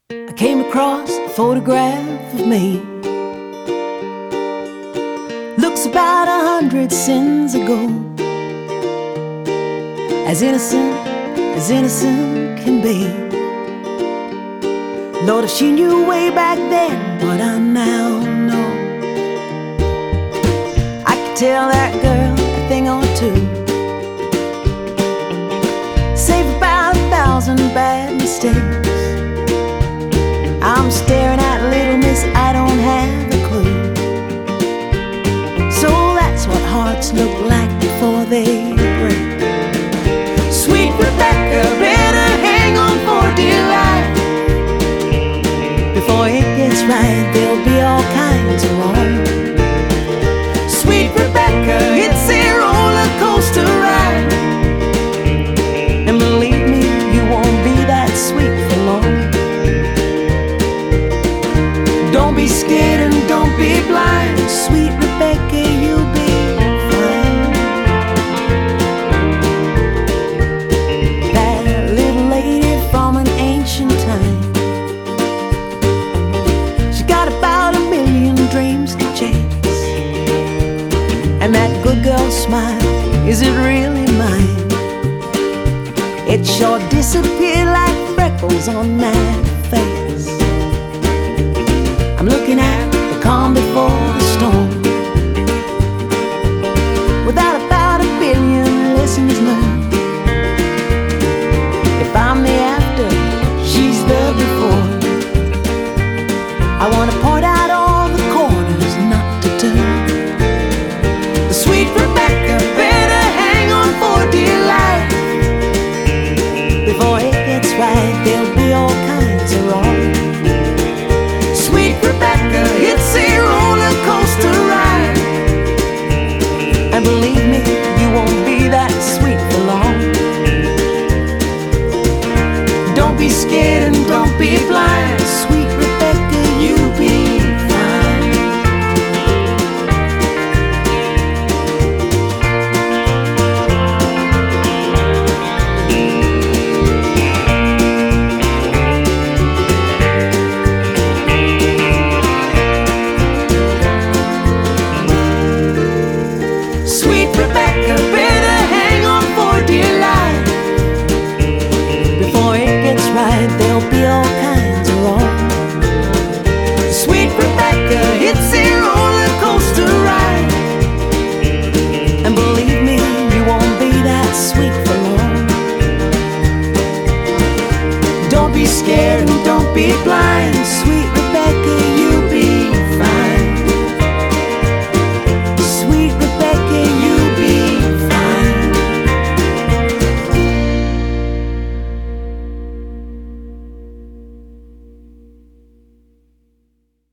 I came across a photograph of me. Looks about 100 sins ago. As innocent can be. Lord, if she knew way back then what I now know, I could tell that girl a thing or two, save about 1,000 bad mistakes. I'm staring at little miss, I don't have a clue. So that's what hearts look like before they break. Sweet Rebecca, better hang on for dear life. Before it gets right, there'll be all kinds of wrong. Sweet Rebecca, it's a roller coaster ride. And believe me, you won't be that sweet for long. Don't be scared and don't be blind. Sweet Rebecca, you'll be fine. That little lady from an ancient time, she got about 1,000,000 dreams to chase. And that good girl smile, is it really mine? It sure disappeared like freckles on that face. I'm looking at the calm before the storm, without about 1,000,000,000 listeners know. If I'm the after, she's the before. I want to point out all the corners not to turn. The sweet Rebecca, better hang on for dear life. Before it gets right, there'll be all kinds of wrong. Sweet Rebecca, it's a roller coaster ride. And believe me, you won't be that sweet for long. Don't be scared and don't be blind. Sweet Rebecca, you'll be fine. Sweet Rebecca, better hang on for dear life. Before it gets right, there'll be all kinds of wrong. Sweet Rebecca, it's a roller coaster ride. And believe me, you won't be that sweet for long. Don't be scared and don't be blind. Sweet Rebecca,